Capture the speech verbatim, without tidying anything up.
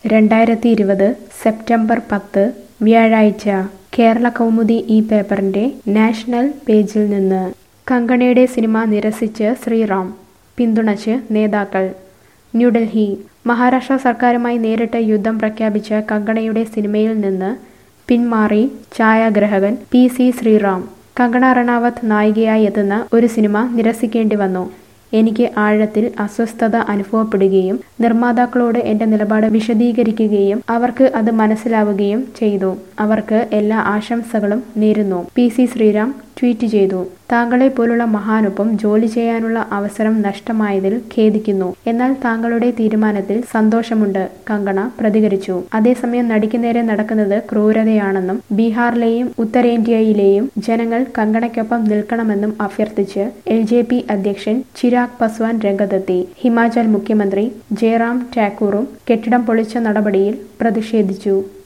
രണ്ടായിരത്തി ഇരുപത് സെപ്റ്റംബർ പത്ത് വ്യാഴാഴ്ച കേരള കൗമുദി ഈ പേപ്പറിന്റെ നാഷണൽ പേജിൽ നിന്ന് കങ്കണയുടെ സിനിമ നിരസിച്ച് ശ്രീറാം, പിന്തുണച്ച് നേതാക്കൾ. ന്യൂഡൽഹി, മഹാരാഷ്ട്ര സർക്കാരുമായി നേരിട്ട് യുദ്ധം പ്രഖ്യാപിച്ച കങ്കണയുടെ സിനിമയിൽ നിന്ന് പിന്മാറി ഛായാഗ്രാഹകൻ പി സി ശ്രീറാം. കങ്കണ റണാവത്ത് നായികയായി എത്തുന്ന ഒരു സിനിമ നിരസിക്കേണ്ടി വന്നു. എനിക്ക് ആഴത്തിൽ അസ്വസ്ഥത അനുഭവപ്പെടുകയും നിർമ്മാതാക്കളോട് എന്റെ നിലപാട് വിശദീകരിക്കുകയും അവർക്ക് അത് മനസ്സിലാവുകയും ചെയ്തു. അവർക്ക് എല്ലാ ആശംസകളും നേരുന്നു, പി സി ശ്രീറാം ട്വീറ്റ് ചെയ്തു. താങ്കളെ പോലുള്ള മഹാനൊപ്പം ജോലി ചെയ്യാനുള്ള അവസരം നഷ്ടമായതിൽ ഖേദിക്കുന്നു. എന്നാൽ താങ്കളുടെ തീരുമാനത്തിൽ സന്തോഷമുണ്ട്, കങ്കണ പ്രതികരിച്ചു. അതേസമയം നടിക്ക് നേരെ നടക്കുന്നത് ക്രൂരതയാണെന്നും ബീഹാറിലെയും ഉത്തരേന്ത്യയിലെയും ജനങ്ങൾ കങ്കണയ്ക്കൊപ്പം നിൽക്കണമെന്നും അഭ്യർത്ഥിച്ച് എൽ ജെ പി അധ്യക്ഷൻ ചിരാഗ് പസ്വാൻ രംഗത്തെത്തി. ഹിമാചൽ മുഖ്യമന്ത്രി ജയറാം ഠാക്കൂറും കെട്ടിടം പൊളിച്ച നടപടിയിൽ പ്രതിഷേധിച്ചു.